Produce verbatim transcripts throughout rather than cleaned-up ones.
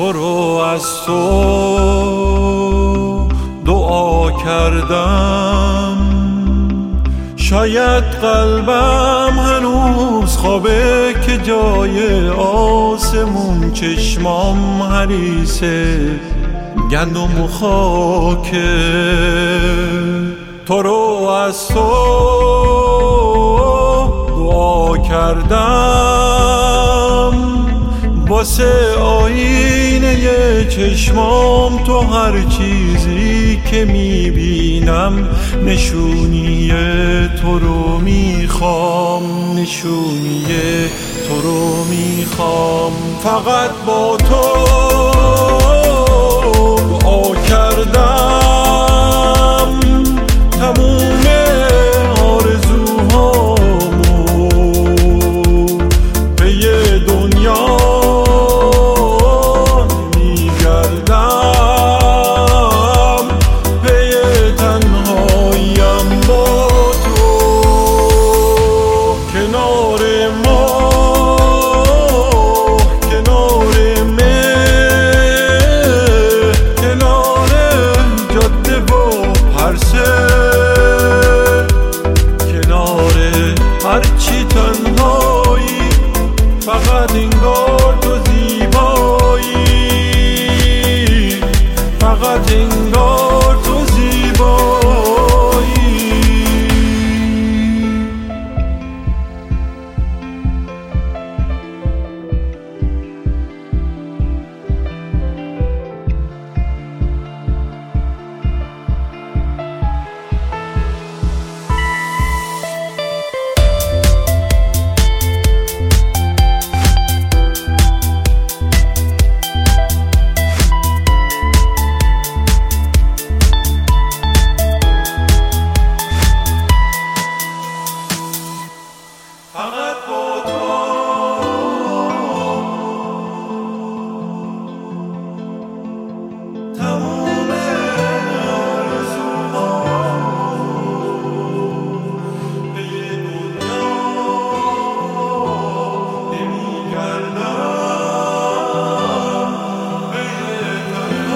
تو رو از تو دعا کردم، شاید قلبم هنوز خوابه که جای آسمون چشمام حریصه گندم و خاکه. تو رو از تو دعا کردم، واسه آینه چشمام تو هر چیزی که میبینم نشونی تو رو میخوام، نشونی تو رو میخوام. فقط با تو دعا کردم تموم آرزوهامو به یه دنیا نمیگردم، به یه تنهاییم با تو کنار ما، کنار مه، کنار جاده و پرسه، کنار هرچی تنهایی، فقط انگار تو زیبایی، فقط انگار تو زیبایی. فقط با تو تموم آرزوهام به یه دنیا نمیگردم، به یه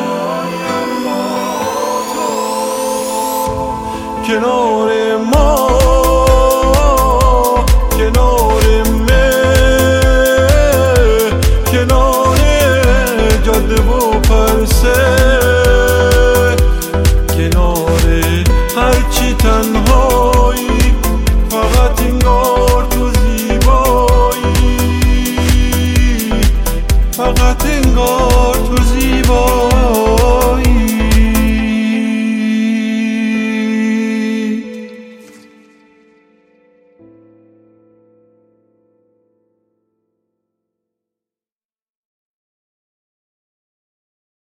تنهاییم با تو کنار ما.